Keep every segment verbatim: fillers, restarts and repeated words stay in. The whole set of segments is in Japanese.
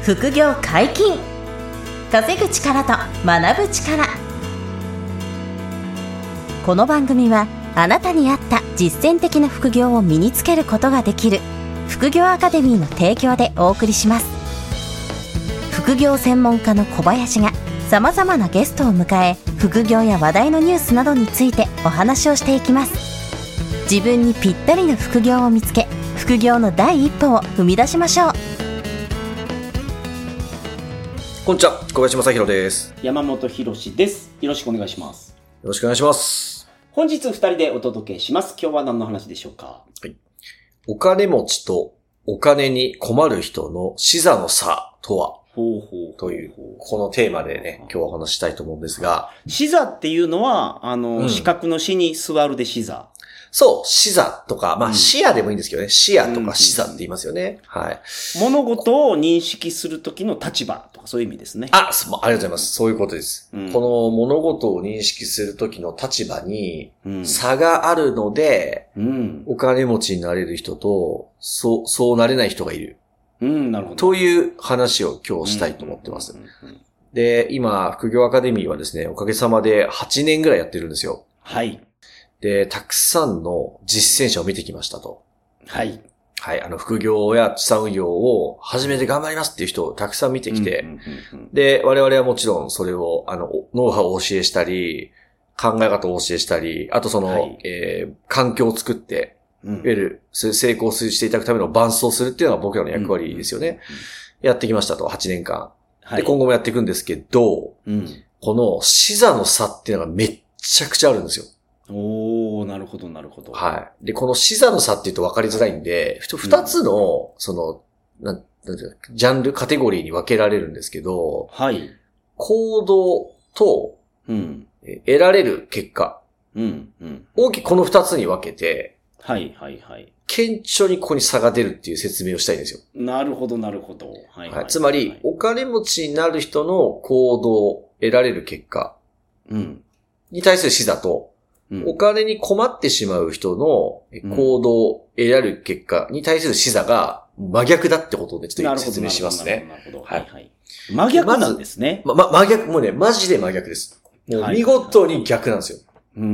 副業解禁。稼ぐ力と学ぶ力。この番組はあなたに合った実践的な副業を身につけることができる副業アカデミーの提供でお送りします。副業専門家の小林がさまざまなゲストを迎え、副業や話題のニュースなどについてお話をしていきます。自分にぴったりの副業を見つけ、副業の第一歩を踏み出しましょう。 こんにちは、小林正弘です。 山本博史です。よろしくお願いします。 よろしくお願いします。 本日ふたりでお届けします。今日は何の話でしょうか？ はい。お金持ちとお金に困る人の視座の差とは？ ほうほうという、このテーマでね、今日はお話したいと思うんですが。 視座っていうのは、あの、うん、四角の視に座るで視座。 そう、視座とか、まあ視野でもいいんですけどね。視野とか視座って言いますよね。うん、はい。 物事を認識するときの立場とかそういう意味ですね。 あ、そう、ありがとうございます。そういうことです。うん、この物事を認識するときの立場に差があるので、うん、お金持ちになれる人と、そう、そうなれない人がいる。 うん、なるほど。 という話を今日したいと思ってます。で、今、副業アカデミーはですね、おかげさまではちねんぐらいやってるんですよ。 はい。 で、たくさんの実践者を見てきましたと。 はい。 はい。あの、副業や資産運用を始めて頑張りますっていう人をたくさん見てきて、で、我々はもちろんそれを、あの、ノウハウをお教えしたり、考え方をお教えしたり、あとその、はい、えー、環境を作って、いわゆる、成功していただくための伴走するっていうのが僕らの役割ですよね。やってきましたと、はちねんかん。はい、で、今後もやっていくんですけど、うん、この視座の差っていうのがめっちゃくちゃあるんですよ。 おー、なるほど、なるほど。 はい。で、この視座の差って言うと分かりづらいんで、二つの、うん、その、なん、なんていうか、ジャンル、カテゴリーに分けられるんですけど、 はい。 行動と、うん、得られる結果。うん、うん。大きくこの二つに分けて、 はい、はい、はい。 顕著にここに差が出るっていう説明をしたいんですよ。 なるほど、なるほど。はい、はいはい。 つまり、お金持ちになる人の行動、得られる結果。うん。に対する視座と、うん、お金に困ってしまう人の行動、得られる結果に対する視座が真逆だってことでちょっと説明しますね。 なるほど。はい、はい。真逆なんですね。 ま、ま、真逆、もうね、マジで真逆です。もう見事に逆なんですよ。うん、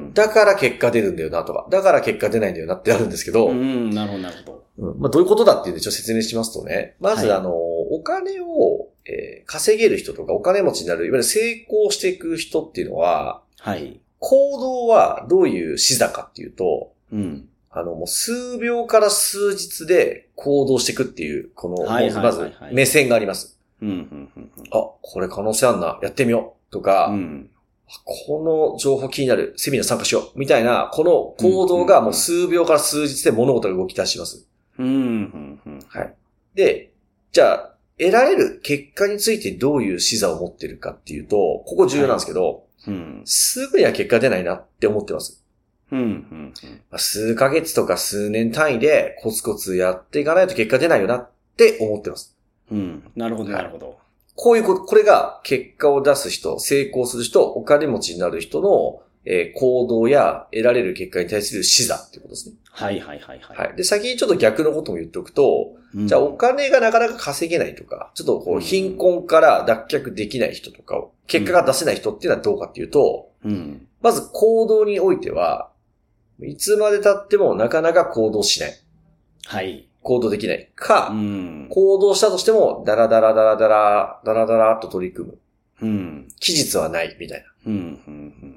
だから結果出るんだよなとか、だから結果出ないんだよなってあるんですけど、 うん、なるほど、なるほど。 うん、まあ、どういうことだっていうんでちょっと説明しますとね、まずあの、はい、お金を、えー、稼げる人とかお金持ちになる、いわゆる成功していく人っていうのは、はい。行動はどういう視座かっていうと、うん。あの、もう数秒から数日で行動していくっていう、この、はいはいはいはい、まず目線があります。うんうんうんうん、あ、これ可能性あんな、やってみようとか、うん、この情報気になる、セミナー参加しようみたいな、この行動がもう数秒から数日で物事が動き出します。うんうんうん、はい。で、じゃあ、得られる結果についてどういう視座を持ってるかっていうと、ここ重要なんですけど、はいうん、すぐには結果出ないなって思ってます。うんうんうんまあ、数ヶ月とか数年単位でコツコツやっていかないと結果出ないよなって思ってます。 うん、なるほどなるほど、はい。 こういうこと、これが結果を出す人、成功する人、お金持ちになる人の、えー、行動や得られる結果に対する視座っていうことですね。 はいはいはいはい。 はい。で、先にちょっと逆のことも言っておくと、うん、じゃあお金がなかなか稼げないとか、ちょっとこう貧困から脱却できない人とかを、結果が出せない人っていうのはどうかっていうと、うん、まず行動においては、いつまで経ってもなかなか行動しない。はい。行動できないか、うん、行動したとしても、ダラダラダラダラ、ダラダラっと取り組む。うん。期日はない、みたいな。うんうんうん、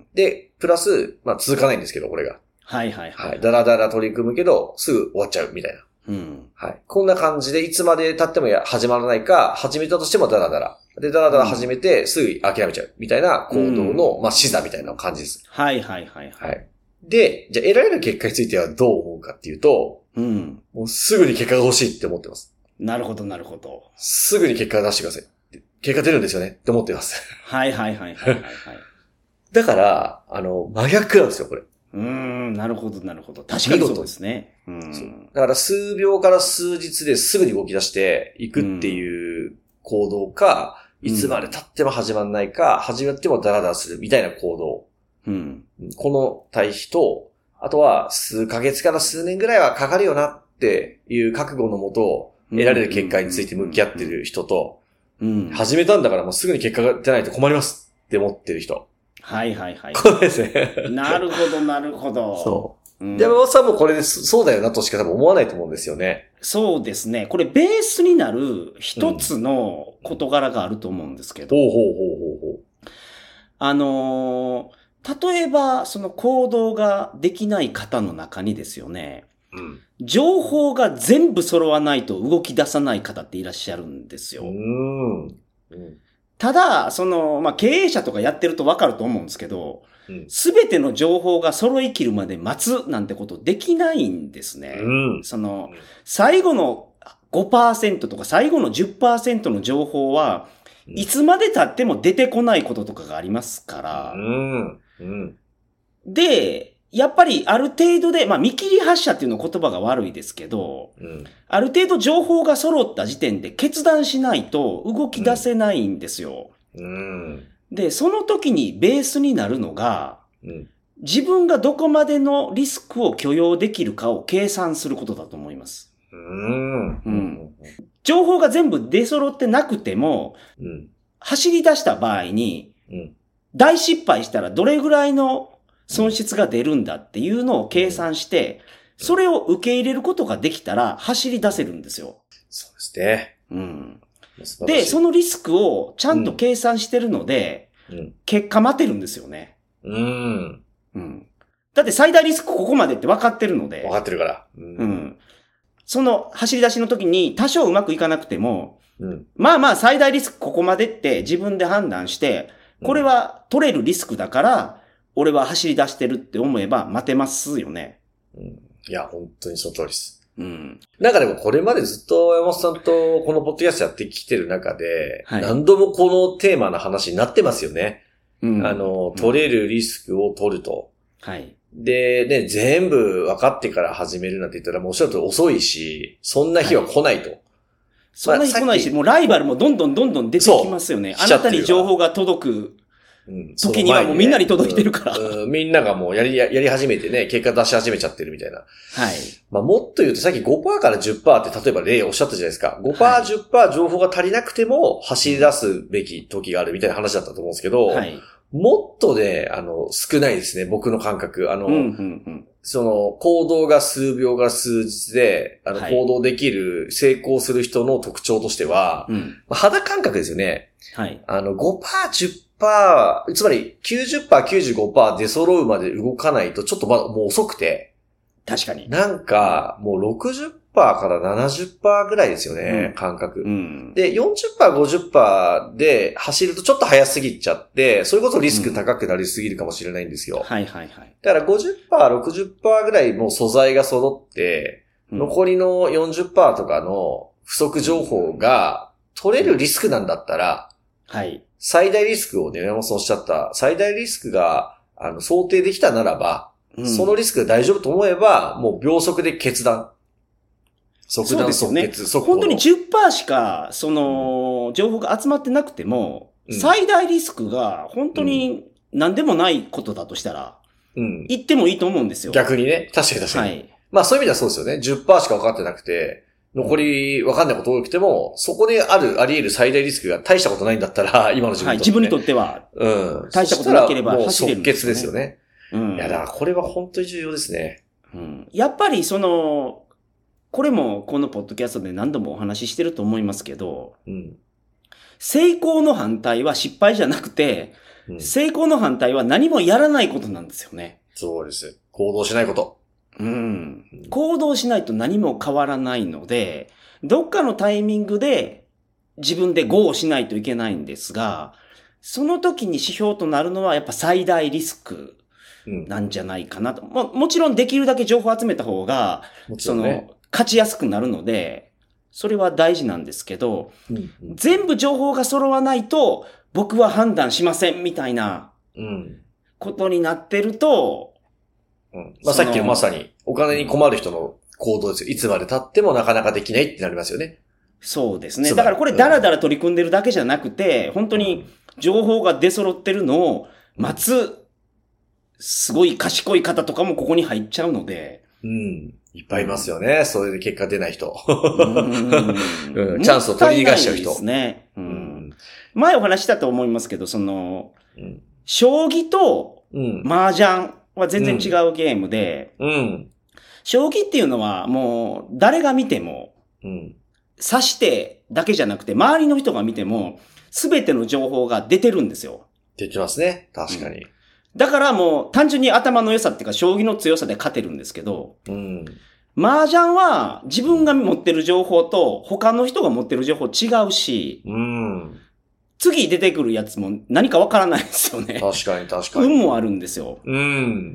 で、プラス、まあ続かないんですけど、これが。 はいはいはい。はい。 ダラダラ取り組むけど、すぐ終わっちゃう、みたいな。うん。はい。こんな感じで、いつまで経ってもや始まらないか、始めたとしてもダラダラ。で、ダラダラ始めて、すぐ諦めちゃう、みたいな行動の、うん、まあ視座みたいな感じです。 はいはいはいはい。はい。 で、じゃあ得られる結果についてはどう思うかっていうと、うん。もうすぐに結果が欲しいって思ってます。 なるほどなるほど。 すぐに結果を出してください。結果出るんですよねって思ってます。 はいはいはいはいはい、はい。 だから、あの、真逆なんですよ、これ。 うーん、なるほどなるほど。確かにそうですね。うん。 だから数秒から数日ですぐに動き出していくっていう行動か、うん、いつまで経っても始まんないか、始まってもダラダラするみたいな行動。うん。この対比と、あとは数ヶ月から数年ぐらいはかかるよなっていう覚悟のもと、 得られる結果について向き合ってる人と、うん、始めたんだからもうすぐに結果が出ないと困りますって思ってる人。 はいはいはい。 これですね。 なるほどなるほど。 そう。うん、山本さんもこれでそうだよなとしか多分思わないと思うんですよね。 そうですね。これベースになる一つの事柄があると思うんですけど。 ほうほうほうほうほう。 あのー、例えばその行動ができない方の中にですよね。うん、情報が全部揃わないと動き出さない方っていらっしゃるんですよ。うんうん、ただ、その、まあ、経営者とかやってるとわかると思うんですけど、すべ、うん、ての情報が揃い切るまで待つなんてことできないんですね。うん、その、最後の ごパーセント とか最後の じゅっパーセント の情報は、いつまで経っても出てこないこととかがありますから。うんうん、で、やっぱりある程度で、まあ見切り発車っていうの言葉が悪いですけど、うん、ある程度情報が揃った時点で決断しないと動き出せないんですよ。うん、で、その時にベースになるのが、うん、自分がどこまでのリスクを許容できるかを計算することだと思います。うんうん、情報が全部出揃ってなくても、うん、走り出した場合に、うん、大失敗したらどれぐらいの損失が出るんだっていうのを計算して、それを受け入れることができたら走り出せるんですよ。 そうですね。 うん。で、そのリスクをちゃんと計算してるので、うん、結果待てるんですよね。うん。うん。だって最大リスクここまでって分かってるので。 分かってるから。 うん。うん、その走り出しの時に多少うまくいかなくても、うん、まあまあ最大リスクここまでって自分で判断して、これは取れるリスクだから、俺は走り出してるって思えば待てますよね。 うん、いや、本当にその通りです。うん。なんかでもこれまでずっと山本さんとこのポッドキャストやってきてる中で、はい、何度もこのテーマの話になってますよね。うん、あの、取れるリスクを取ると。はい。で、ね、全部分かってから始めるなんて言ったらもうおっしゃると遅いし、そんな日は来ないと。はい、 そんな日来ないし、もうライバルもどんどんどんどん出てきますよね。あなたに情報が届く。うん、時にはもうみんなに届いてるから、 うんうん。みんながもうやり、やり始めてね、結果出し始めちゃってるみたいな。はい。まあもっと言うとさっき ごパーセント から じゅっパーセント って例えば例おっしゃったじゃないですか。ごパーセント、じゅっパーセント 情報が足りなくても走り出すべき時があるみたいな話だったと思うんですけど、はい。もっとね、あの、少ないですね、僕の感覚。あの、うんうんうん、その、行動が数秒が数日で、あの、行動できる、成功する人の特徴としては、うん、まあ、肌感覚ですよね。はい。あの、ごパーセント、じゅっパーセント、つまり きゅうじゅっパーセント、きゅうじゅうごパーセント 出揃うまで動かないと、ちょっとまだもう遅くて。 確かに。 なんか、もう ろくじゅっパーセント からななじゅっパーセント ぐらいですよね、うん、感覚、うん。で、よんじゅっパーセント、ごじゅっパーセント で走るとちょっと早すぎちゃって、それこそリスク高くなりすぎるかもしれないんですよ。うん、はいはいはい。だから ごじゅっパーセント、ろくじゅっパーセント ぐらいもう素材が揃って、うん、残りの よんじゅっパーセント とかの不足情報が取れるリスクなんだったら、はい。最大リスクをね、山本さんおっしゃった、最大リスクが、あの、想定できたならば、うん、そのリスクが大丈夫と思えば、もう秒速で決断。即断即決、 ね、本当に じゅっパーセント しか、その、情報が集まってなくても、うん、最大リスクが本当に何でもないことだとしたら、うん。言ってもいいと思うんですよ。 逆にね。確かに確かに。はい。まあそういう意味ではそうですよね。じゅっパーセント しか分かってなくて、残り分かんないこと多くても、そこである、あり得る最大リスクが大したことないんだったら、今の自分にとって、ね。はい、 自分にとっては。うん。大したことなければ走れるんですよね。もう即決ですよね。うん。いや、だからこれは本当に重要ですね。 うん。やっぱりその、これもこのポッドキャストで何度もお話ししてると思いますけど、うん、成功の反対は失敗じゃなくて、うん、成功の反対は何もやらないことなんですよね。 そうです。行動しないこと。 うん。行動しないと何も変わらないので、どっかのタイミングで自分で ゴー しないといけないんですが、その時に指標となるのはやっぱ最大リスクなんじゃないかなと。うん、も, もちろんできるだけ情報を集めた方が、ね、その、勝ちやすくなるので、それは大事なんですけど、うんうん、全部情報が揃わないと僕は判断しませんみたいなことになってると、 うん、まあ、さっきのまさにお金に困る人の行動ですよ。いつまで経ってもなかなかできないってなりますよね。 そうですね。だからこれダラダラ取り組んでるだけじゃなくて、本当に情報が出揃ってるのを待つ、すごい賢い方とかもここに入っちゃうので、 うん。いっぱいいますよね。それで結果出ない人。うんうん、チャンスを取り逃がしちゃう人。 ですね、うんうん。前お話したと思いますけど、その、うん、将棋と麻雀は全然違うゲームで、うんうん、将棋っていうのはもう誰が見ても、うん、指してだけじゃなくて、周りの人が見ても、すべての情報が出てるんですよ。 出てますね。確かに。うん、 だからもう単純に頭の良さっていうか、将棋の強さで勝てるんですけど、うん、麻雀は自分が持ってる情報と他の人が持ってる情報違うし、うん、次出てくるやつも何かわからないですよね。 確かに確かに。 運もあるんですよ。うん、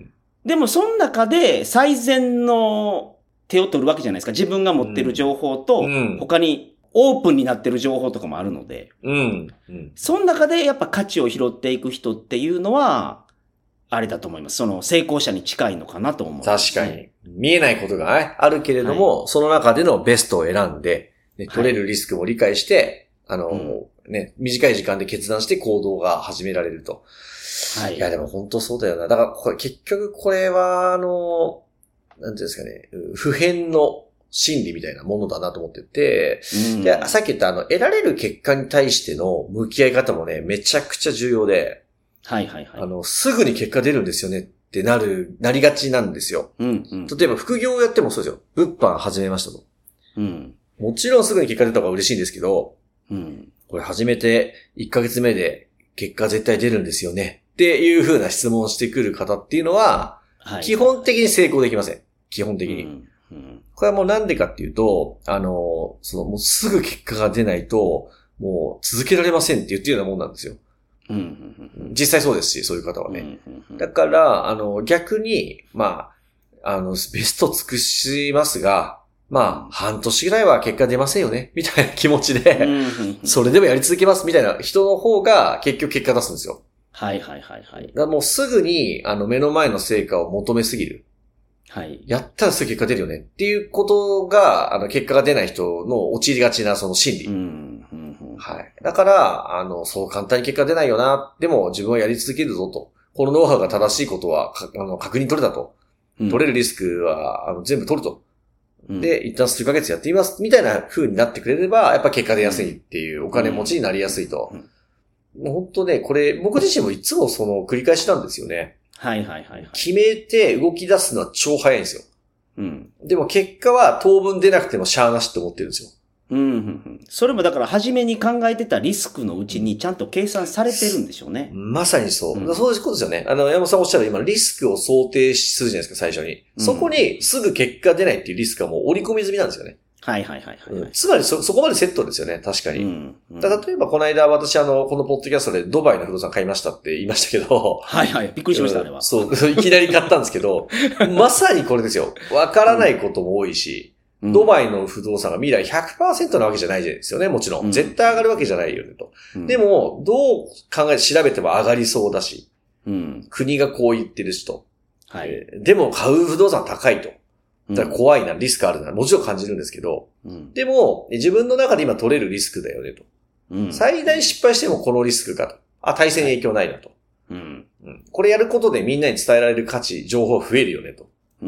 でもその中で最善の手を取るわけじゃないですか。自分が持ってる情報と他にオープンになってる情報とかもあるので、うんうん、その中でやっぱ価値を拾っていく人っていうのは、あれだと思います。その成功者に近いのかなと思う、ね。 確かに。見えないことが、ね、あるけれども、はい、その中でのベストを選んで、ね、取れるリスクも理解して、はい、あの、うん、ね、短い時間で決断して行動が始められると。はい。いや、でも本当そうだよな。だからこれ、結局これは、あの、なんていうんですかね、普遍の心理みたいなものだなと思ってて、うん、でさっき言ったあの、得られる結果に対しての向き合い方もね、めちゃくちゃ重要で、 はいはいはい。 あの、すぐに結果出るんですよねってなる、なりがちなんですよ。うんうん、例えば副業をやってもそうですよ。物販始めましたと。うん、もちろんすぐに結果出た方が嬉しいんですけど、うん、これ始めていっかげつめで結果絶対出るんですよねっていう風な質問をしてくる方っていうのは、はい、基本的に成功できません。基本的に。うんうん、これはもうなんでかっていうと、あの、そのもうすぐ結果が出ないと、もう続けられませんって言ってるようなもんなんですよ。うんうんうん、実際そうですし、そういう方はね。うんうんうん、だから、あの、逆に、まあ、あの、ベスト尽くしますが、まあ、半年ぐらいは結果出ませんよね、みたいな気持ちで、うんうんうん、それでもやり続けます、みたいな人の方が結局結果出すんですよ。 はいはいはいはい。 だからもうすぐに、あの、目の前の成果を求めすぎる。はい。やったらすぐ結果出るよねっていうことが、あの、結果が出ない人の陥りがちなその心理。うんうんうん、はい。だから、あの、そう簡単に結果出ないよな。でも自分はやり続けるぞと。このノウハウが正しいことは、あの、確認取れたと。うん、取れるリスクは、あの、全部取ると。うん、で、一旦数ヶ月やってみます。みたいな風になってくれれば、やっぱ結果出やすいっていう、お金持ちになりやすいと。うんうん、もう本当ね、これ、僕自身もいつもその繰り返しなんですよね。 はいはいはい、はい。 決めて動き出すのは超早いんですよ。うん。でも結果は当分出なくてもしゃーなしって思ってるんですよ。 うんうんうん。それもだから初めに考えてたリスクのうちにちゃんと計算されてるんでしょうね。 まさにそう。うん、そういうことですよね。あの、山本さんおっしゃる今、リスクを想定するじゃないですか、最初に。うん、そこにすぐ結果出ないっていうリスクはもう織り込み済みなんですよね。 はいはいはいはい、はいうん。 つまりそ、そこまでセットですよね、確かに。うんうん、だ例えばこの間私あの、このポッドキャストでドバイの不動産買いましたって言いましたけど。 はいはい。びっくりしました、あれは。 そう、いきなり買ったんですけど、まさにこれですよ。わからないことも多いし、うん、ドバイの不動産が未来 ひゃくパーセント なわけじゃないですよね、もちろん。うん、絶対上がるわけじゃないよねと。うん、でも、どう考え、調べても上がりそうだし、うん、国がこう言ってるしと。はい、えー。でも買う不動産高いと。だから怖いな、リスクあるな、もちろん感じるんですけど、うん、でも、自分の中で今取れるリスクだよねと。うん、最大失敗してもこのリスクかと。あ、体制に影響ないなと、はいうんうん。これやることでみんなに伝えられる価値、情報増えるよねと。うんうん、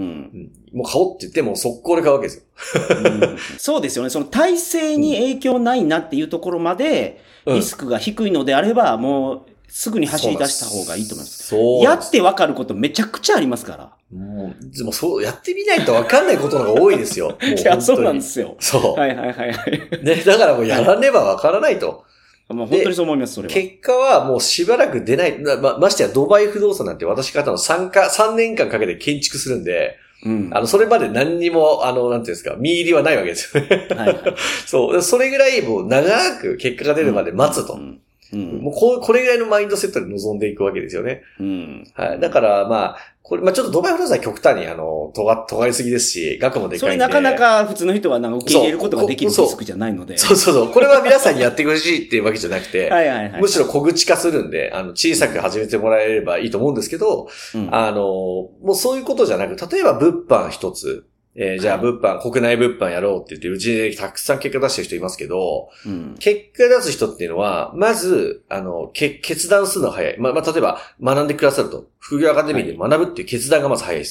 もう買おうって言っても速攻で買うわけですよ、 うん。そうですよね。その体制に影響ないなっていうところまで、リスクが低いのであれば、もうすぐに走り出した方がいいと思います。そうやって分かることめちゃくちゃありますから。 もう、でもそう、やってみないと分かんないことの方が多いですよ。もういや、そうなんですよ。 そう。 はいはいはいはい。 ね、だからもうやらねば分からないと。 もう本当にそう思います、それは。 結果はもうしばらく出ない。ま、ましてやドバイ不動産なんて私方の参加、さんねんかんかけて建築するんで、うん、あの、それまで何にも、あの、なんていうんですか、見入りはないわけですよね。はいはい、そう。それぐらいもう長く結果が出るまで待つと。うんうんうん、もうこ、これぐらいのマインドセットで臨んでいくわけですよね。うん。はい。だから、まあ、これ、まあちょっとドバイ不動産は極端に、あの、とが、とがりすぎですし、額もでかいんで。 それなかなか普通の人はなんか受け入れることができるリスクじゃないので。 そうそうそう。これは皆さんにやってほしいっていうわけじゃなくて、はいはいはい。むしろ小口化するんで、あの、小さく始めてもらえればいいと思うんですけど、うん、あの、もうそういうことじゃなく、例えば物販一つ、えー、じゃあ物販、はい、国内物販やろうって言って、うちでたくさん結果出してる人いますけど、うん、結果出す人っていうのは、まず、あの、け決断するのが早い。まあ、まあ、例えば、学んでくださると。副業アカデミーで学ぶっていう決断がまず早いです。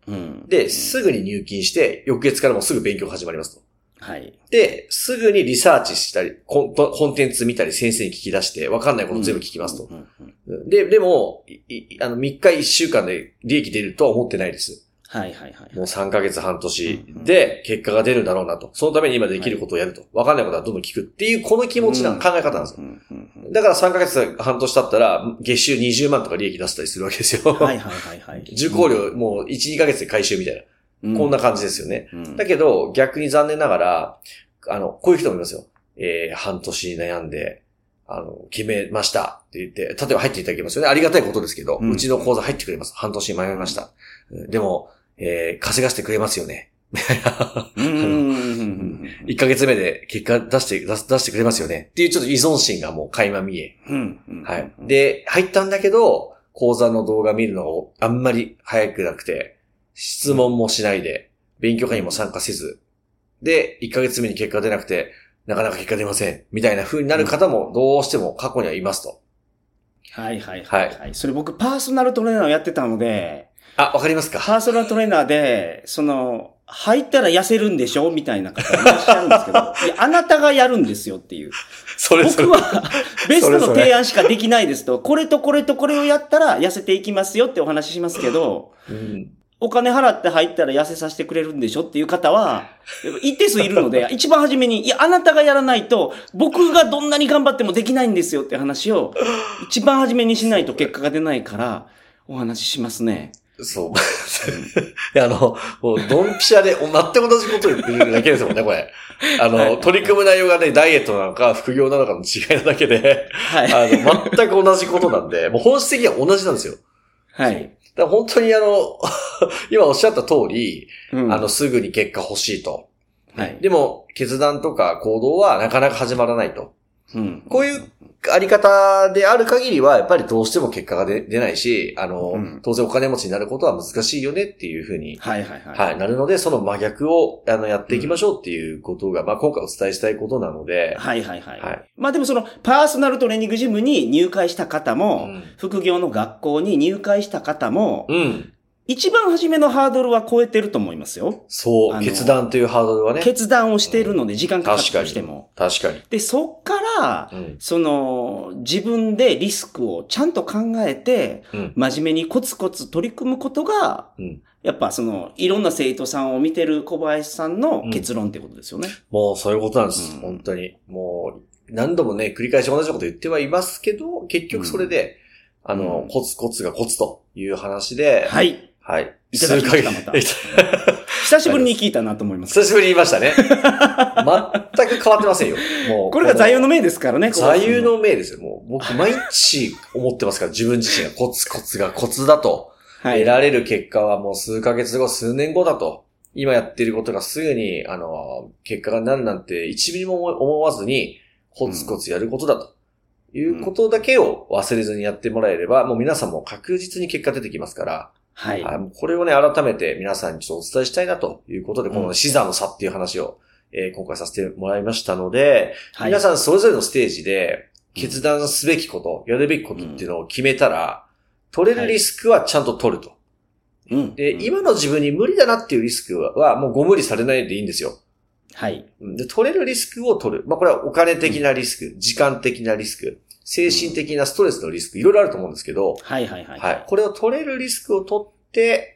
うん、で、すぐに入金して、翌月からもすぐ勉強始まりますと。 はい。 で、すぐにリサーチしたり、コン、コンテンツ見たり、先生に聞き出して、わかんないこと全部聞きますと。で、でも、いあの、みっかいっしゅうかんで利益出るとは思ってないです。 はいはいはい。 もうさんかげつ半年で結果が出るんだろうなと。そのために今できることをやると。わかんないことはどんどん聞くっていう、この気持ちな考え方なんですよ。だからさんかげつ半年経ったら、月収にじゅうまんとか利益出したりするわけですよ。 はいはいはいはい。 受講料もういち、にかげつで回収みたいな。こんな感じですよね。だけど、逆に残念ながら、あの、こういう人もいますよ。えー、半年悩んで、あの、決めましたって言って、例えば入っていただけますよね。ありがたいことですけど、うちの講座入ってくれます。半年迷いました。でも、えー、稼がしてくれますよね。みたいな。いっかげつめで結果出して、出してくれますよね。っていうちょっと依存心がもう垣間見え。はい。で、入ったんだけど、講座の動画見るのをあんまり早くなくて、質問もしないで、勉強会にも参加せず、で、いっかげつめに結果出なくて、なかなか結果出ません。みたいな風になる方もどうしても過去にはいますと。 はいはいはい。はい、それ僕パーソナルトレーナーをやってたので、 あ、わかりますか？ パーソナルトレーナーで、その、入ったら痩せるんでしょみたいな方いらっしゃるんですけど、いや、あなたがやるんですよっていう。 それそれ僕は、ベストの提案しかできないですと、これとこれとこれをやったら痩せていきますよってお話ししますけど、うん、お金払って入ったら痩せさせてくれるんでしょっていう方は、一定数いるので、一番初めに、いや、あなたがやらないと、僕がどんなに頑張ってもできないんですよって話を、一番初めにしないと結果が出ないから、お話ししますね。 そう。いや、あの、もう、ドンピシャで、全く同じこと言ってるだけですもんね、これ。あの、はい、取り組む内容がね、ダイエットなのか、副業なのかの違いなだけで、はい。あの、全く同じことなんで、もう本質的には同じなんですよ。 はい。 だから本当にあの、今おっしゃった通り、うん、あの、すぐに結果欲しいと。はい。でも、決断とか行動はなかなか始まらないと。うん。こういうあり方である限りは、やっぱりどうしても結果が出、出ないし、あの、うん、当然お金持ちになることは難しいよねっていうふうに、 はいはいはい。 はい、なるので、その真逆を、あの、やっていきましょうっていうことが、うん、まあ今回お伝えしたいことなので、 はいはいはい。はい、まあでもその、パーソナルトレーニングジムに入会した方も、うん、副業の学校に入会した方も、うん。一番初めのハードルは超えてると思いますよ。 そう。決断というハードルはね。 決断をしているので、時間かかったとしても。 確かに。確かに。 で、そっから、うん、その、自分でリスクをちゃんと考えて、うん、真面目にコツコツ取り組むことが、うん、やっぱその、いろんな生徒さんを見てる小林さんの結論ってことですよね。 うん、もうそういうことなんです。うん、本当に。もう、何度もね、繰り返し同じこと言ってはいますけど、結局それで、うん、あの、コツコツがコツという話で、 はい。 はい。 いただきました、また。久しぶりに聞いたなと思います。 久しぶりに言いましたね。全く変わってませんよ。もう。 これが座右の銘ですからね。 座右の銘ですよ。もう僕毎日思ってますから、自分自身がコツコツがコツだと。はい、得られる結果はもう数ヶ月後、数年後だと。今やっていることがすぐに、あの、結果がなるなんて一ミリも思わずに、コツコツやることだと。うん、いうことだけを忘れずにやってもらえれば、もう皆さんも確実に結果出てきますから。はい。これをね、改めて皆さんにちょっとお伝えしたいなということで、この視座の差っていう話を、えー、今回させてもらいましたので、はい、皆さんそれぞれのステージで決断すべきこと、うん、やるべきことっていうのを決めたら、取れるリスクはちゃんと取ると。はい、で、今の自分に無理だなっていうリスクはもうご無理されないでいいんですよ。 はい。 で、取れるリスクを取る。まあこれはお金的なリスク、うん、時間的なリスク。精神的なストレスのリスク、いろいろあると思うんですけど、 はいはいはい。 はい。これを取れるリスクを取って、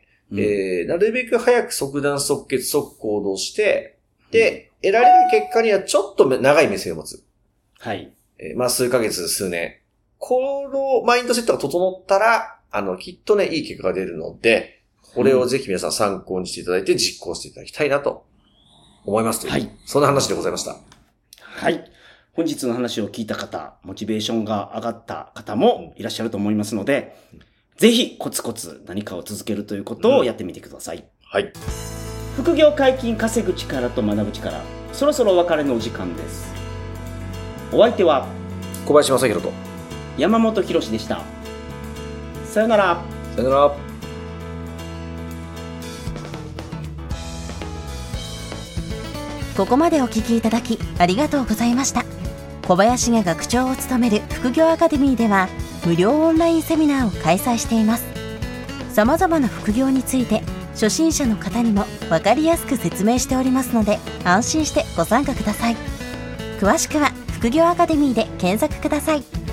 うん、えー、なるべく早く即断即決即行動して、で、うん、得られる結果にはちょっと長い目線を持つ。 はい。 えー、まあ数ヶ月、数年。このマインドセットが整ったら、あの、きっとね、いい結果が出るので、これをぜひ皆さん参考にしていただいて実行していただきたいなと思いますという。はい。そんな話でございました。 はい。本日の話を聞いた方、モチベーションが上がった方もいらっしゃると思いますので、うん、ぜひコツコツ何かを続けるということをやってみてください。うん、 はい。 副業解禁稼ぐ力と学ぶ力、そろそろお別れのお時間です。お相手は小林正弘と山本博史でした。さよなら。 さよなら。 ここまでお聞きいただきありがとうございました。小林が学長を務める副業アカデミーでは無料オンラインセミナーを開催しています。様々な副業について初心者の方にも分かりやすく説明しておりますので、安心してご参加ください。詳しくは副業アカデミーで検索ください。